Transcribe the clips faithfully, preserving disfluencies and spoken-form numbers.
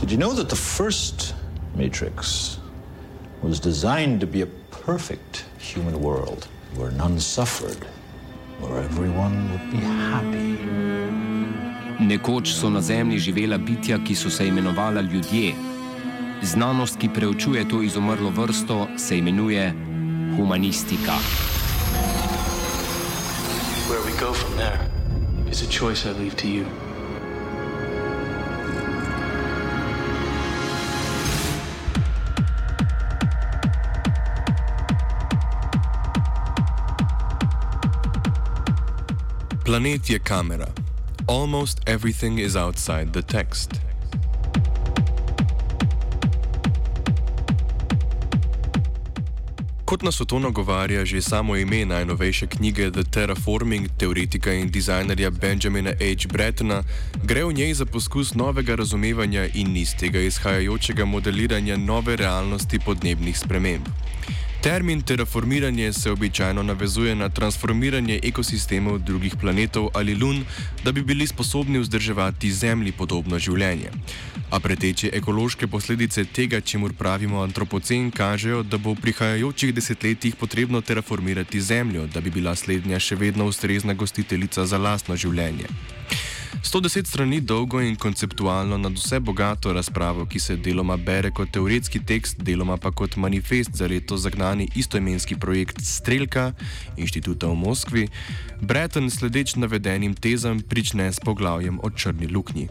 Did you know that the first Matrix was designed to be a perfect human world where none suffered, where everyone would be happy? Nekoč so na Zemlji živela bitja, ki so se imenovala ljudje. Znanost, ki preučuje to izumrlo vrsto, se imenuje humanistika. Where we go from there is a choice I leave to you. Planet je kamera. Almost everything is outside the text. Kot nas o to nagovarja že samo ime najnovejše knjige The Terraforming teoretika in dizajnerja Benjamina H. Brettona, gre v njej za poskus novega razumevanja in iz tega izhajajočega modeliranja nove realnosti podnebnih sprememb. Termin terraformiranje se običajno navezuje na transformiranje ekosistemov drugih planetov ali lun, da bi bili sposobni vzdrževati Zemlji podobno življenje. A preteče ekološke posledice tega, čemur pravimo antropocen, kažejo, da bo v prihajajočih desetletjih potrebno terraformirati Zemljo, da bi bila slednja še vedno ustrezna gostiteljica za lastno življenje. sto deset strani dolgo in konceptualno nadvse bogato razpravo, ki se deloma bere kot teoretski tekst, deloma pa kot manifest za letos zagnani istoimenski projekt Strelka inštituta v Moskvi, Bretton sledeč navedenim tezam prične s poglavjem o črni luknji.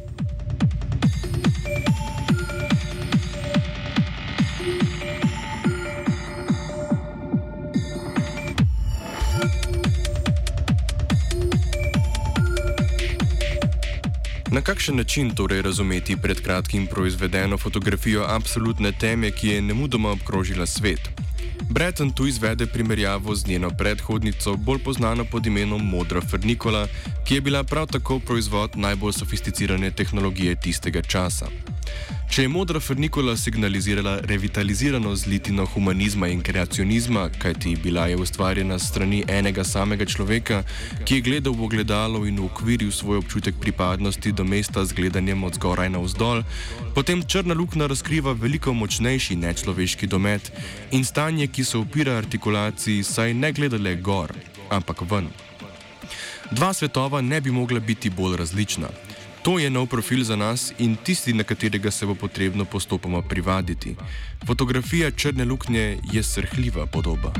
Na kakšen način torej razumeti pred kratkim proizvedeno fotografijo absolutne teme, ki je nemudoma obkrožila svet? Bretton tu izvede primerjavo z njeno predhodnico, bolj poznano pod imenom modra frnikola, ki je bila prav tako proizvod najbolj sofisticirane tehnologije tistega časa. Če je modra frnikola signalizirala revitalizirano zlitino humanizma in kreacionizma, kajti bila je ustvarjena s strani enega samega človeka, ki je gledal v ogledalo in uokviril svoj občutek pripadnosti do mesta z gledanjem od zgoraj navzdol, potem črna luknja razkriva veliko močnejši nečloveški domet in stanje, ki se opira artikulaciji, saj ne gleda le gor, ampak ven. Dva svetova ne bi mogla biti bolj različna. To je nov profil za nas in tisti, na katerega se bo potrebno postopoma privaditi. Fotografija črne luknje je srhljiva podoba.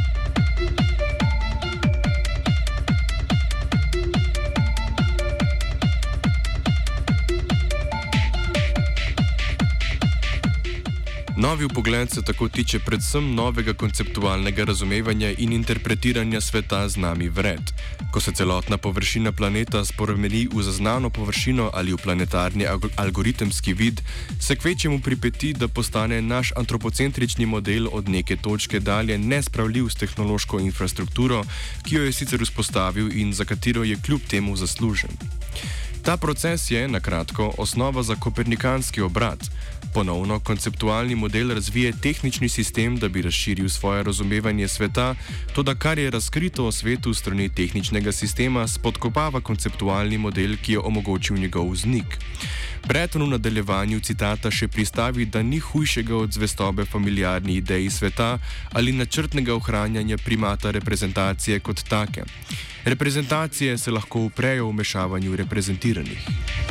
Novi vpogled se tako tiče predvsem novega konceptualnega razumevanja in interpretiranja sveta z nami vred. Ko se celotna površina planeta spremeni v zaznano površino ali v planetarni algoritemski vid, se kvečjemu pripeti, da postane naš antropocentrični model od neke točke dalje nespravljiv s tehnološko infrastrukturo, ki jo je sicer vzpostavil in za katero je kljub temu zaslužen. Ta proces je, na kratko, osnova za kopernikanski obrat. Ponovno konceptualni model razvije tehnični sistem, da bi razširil svoje razumevanje sveta, toda kar je razkrito o svetu strani tehničnega sistema, spodkopava konceptualni model, ki je omogočil njegov vznik. Bretton v nadaljevanju citata še pristavi, da ni hujšega od zvestobe familiarni ideji sveta ali načrtnega ohranjanja primata reprezentacije kot take. Reprezentacije se lahko uprejo v vmešavanju reprezentiranih.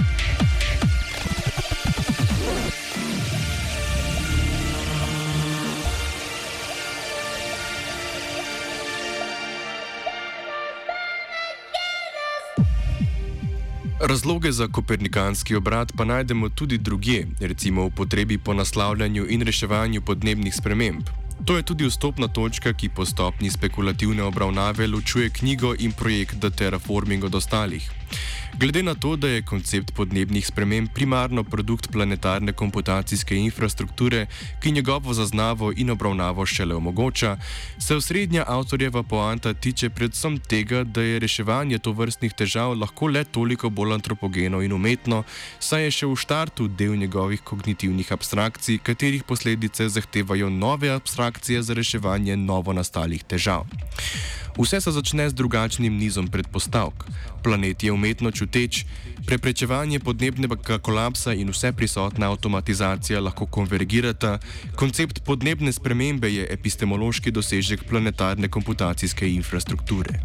Razloge za kopernikanski obrat pa najdemo tudi drugje, recimo v potrebi po naslavljanju in reševanju podnebnih sprememb. To je tudi vstopna točka, ki po stopnji spekulativne obravnave ločuje knjigo in projekt The Terraforming od ostalih. Glede na to, da je koncept podnebnih sprememb primarno produkt planetarne komputacijske infrastrukture, ki njegovo zaznavo in obravnavo šele omogoča, se osrednja avtorjeva poanta tiče predvsem tega, da je reševanje tovrstnih težav lahko le toliko bolj antropogeno in umetno, saj je še v štartu del njegovih kognitivnih abstrakcij, katerih posledice zahtevajo nove abstrakcije za reševanje novo nastalih težav. Vse se začne z drugačnim nizom predpostavk. Planet je umetno čuteč, preprečevanje podnebnega kolapsa in vse prisotna avtomatizacija lahko konvergirata, koncept podnebne spremembe je epistemološki dosežek planetarne komputacijske infrastrukture.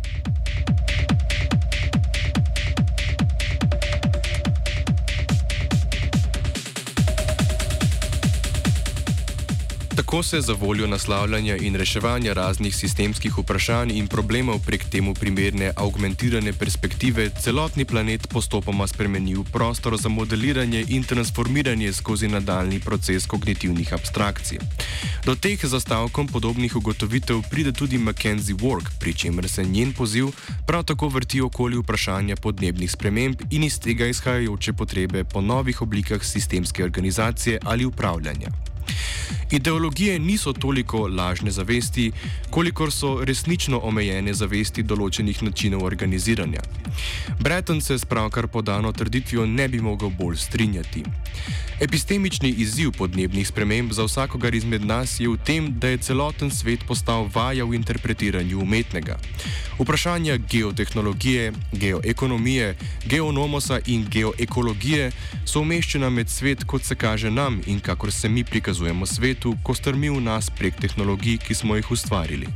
Tako se za voljo naslavljanja in reševanja raznih sistemskih vprašanj in problemov prek temu primerne augmentirane perspektive celotni planet postopoma spremeni v prostor za modeliranje in transformiranje skozi nadaljni proces kognitivnih abstrakcij. Do teh zastavkom podobnih ugotovitev pride tudi Mackenzie Wark, pri čemer se njen poziv prav tako vrti okoli vprašanja podnebnih sprememb in iz tega izhajajoče potrebe po novih oblikah sistemske organizacije ali upravljanja. Ideologije niso toliko lažne zavesti, kolikor so resnično omejene zavesti določenih načinov organiziranja. Breton se s pravkar podano trditvijo ne bi mogel bolj strinjati. Epistemični izziv podnebnih sprememb za vsakogar izmed nas je v tem, da je celoten svet postal vaja v interpretiranju umetnega. Vprašanja geotehnologije, geoekonomije, geonomosa in geoekologije so umeščena med svet, kot se kaže nam in kakor se mi prikazujemo svetu, ko strmi v nas prek tehnologij, ki smo jih ustvarili.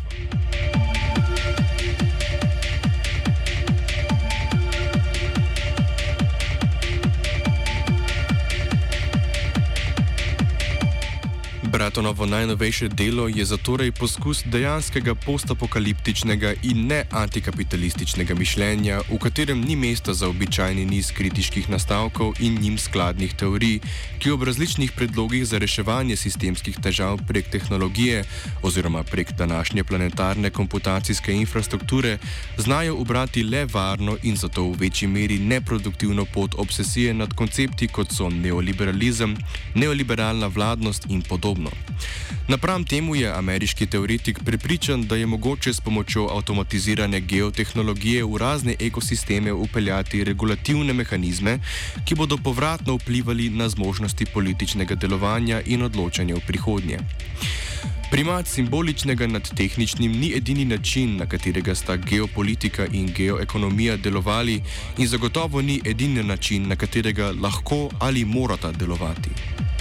Bretonovo najnovejše delo je zatorej poskus dejanskega postapokaliptičnega in ne antikapitalističnega mišljenja, v katerem ni mesta za običajni niz kritiških nastavkov in njim skladnih teorij, ki ob različnih predlogih za reševanje sistemskih težav prek tehnologije oziroma prek današnje planetarne komputacijske infrastrukture znajo ubrati le varno in zato v večji meri neproduktivno pot obsesije nad koncepti, kot so neoliberalizem, neoliberalna vladnost in podobno. Napram temu je ameriški teoretik prepričan, da je mogoče s pomočjo avtomatizirane geotehnologije v razne ekosisteme upeljati regulativne mehanizme, ki bodo povratno vplivali na zmožnosti političnega delovanja in odločanja v prihodnje. Primat simboličnega nad tehničnim ni edini način, na katerega sta geopolitika in geoekonomija delovali, in zagotovo ni edini način, na katerega lahko ali morata delovati.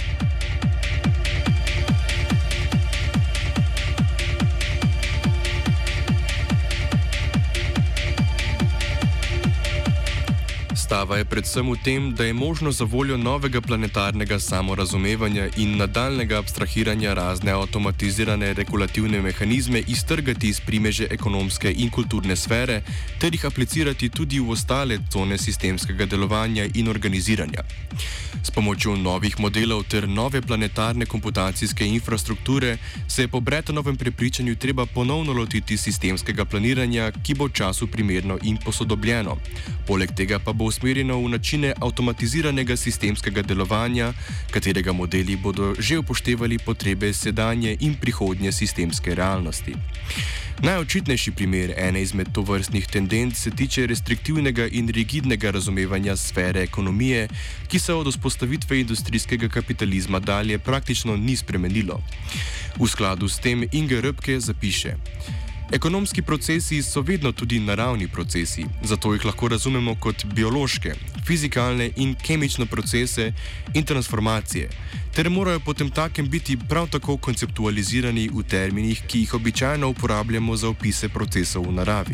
Stava je predvsem v tem, da je možno za voljo novega planetarnega samorazumevanja in nadaljnega abstrahiranja razne avtomatizirane regulativne mehanizme iztrgati iz primeže ekonomske in kulturne sfere ter jih aplicirati tudi v ostale cone sistemskega delovanja in organiziranja. S pomočjo novih modelov ter nove planetarne komputacijske infrastrukture se je po Bretonovem prepričanju treba ponovno lotiti sistemskega planiranja, ki bo v času primerno in posodobljeno. Poleg tega pa bo usmerjeno v načine avtomatiziranega sistemskega delovanja, katerega modeli bodo že upoštevali potrebe sedanje in prihodnje sistemske realnosti. Najočitnejši primer ene izmed tovrstnih tendenc se tiče restriktivnega in rigidnega razumevanja sfere ekonomije, ki se od vzpostavitve industrijskega kapitalizma dalje praktično ni spremenilo. V skladu s tem Inge Röpke zapiše: Ekonomski procesi so vedno tudi naravni procesi, zato jih lahko razumemo kot biološke, fizikalne in kemične procese in transformacije, ter morajo potem takem biti prav tako konceptualizirani v terminih, ki jih običajno uporabljamo za opise procesov v naravi.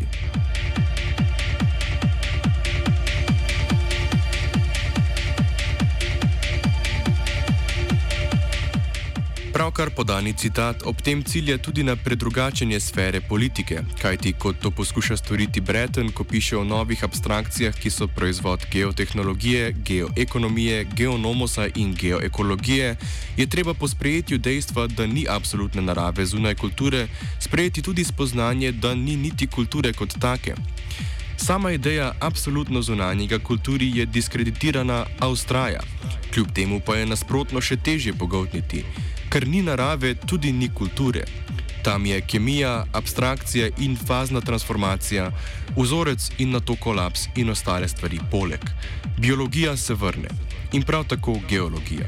Pravkar podani citat ob tem cilja tudi na predrugačenje sfere politike, kajti kot to poskuša storiti Breton, ko piše o novih abstrakcijah, ki so proizvod geotehnologije, geoekonomije, geonomosa in geoekologije, je treba po sprejetju dejstva, da ni absolutne narave zunaj kulture, sprejeti tudi spoznanje, da ni niti kulture kot take. Sama ideja absolutno zunanjega kulturi je diskreditirana, a vztraja. Kljub temu pa je nasprotno še težje pogoltniti. Ker ni narave, tudi ni kulture. Tam je kemija, abstrakcija in fazna transformacija, vzorec in nato kolaps in ostale stvari poleg. Biologija se vrne. In prav tako geologija.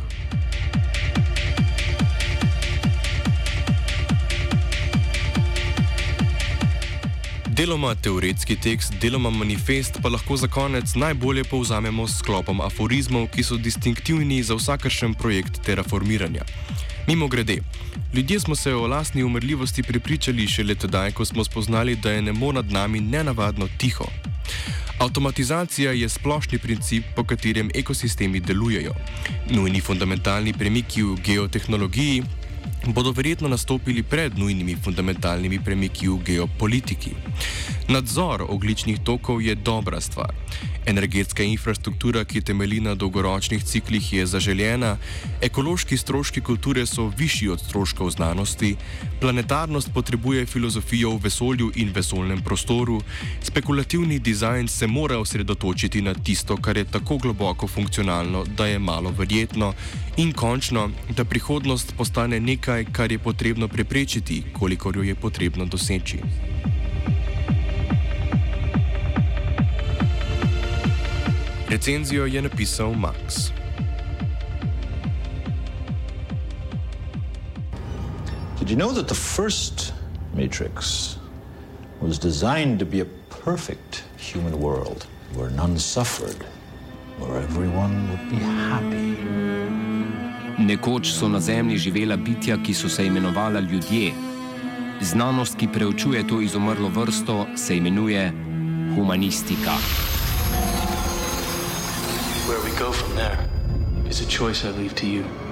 Deloma teoretski tekst, deloma manifest pa lahko za konec najbolje povzamemo s sklopom aforizmov, ki so distinktivni za vsakršen projekt terraformiranja. Mimo grede, ljudje smo se o lastni umrljivosti prepričali šele tedaj, ko smo spoznali, da je nebo nad nami nenavadno tiho. Avtomatizacija je splošni princip, po katerem ekosistemi delujejo. Nujni fundamentalni premiki v geotehnologiji bodo verjetno nastopili pred nujnimi fundamentalnimi premiki v geopolitiki. Nadzor ogljičnih tokov je dobra stvar. Energetska infrastruktura, ki temelji na dolgoročnih ciklih, je zaželjena, ekološki stroški kulture so višji od stroškov znanosti, planetarnost potrebuje filozofijo v vesolju in vesoljnem prostoru, spekulativni dizajn se mora osredotočiti na tisto, kar je tako globoko funkcionalno, da je malo verjetno, in končno, da prihodnost postane nekaj, kar je potrebno preprečiti, kolikor jo je potrebno doseči. Recenzijo je napisal Max. Did you know that the first Matrix was designed to be a perfect human world where none suffered, where everyone would be happy? Nekoč so na Zemlji živela bitja, ki so se imenovala ljudje. Znanost, ki preučuje to izumrlo vrsto, se imenuje humanistika. Where we go from there is a choice I leave to you.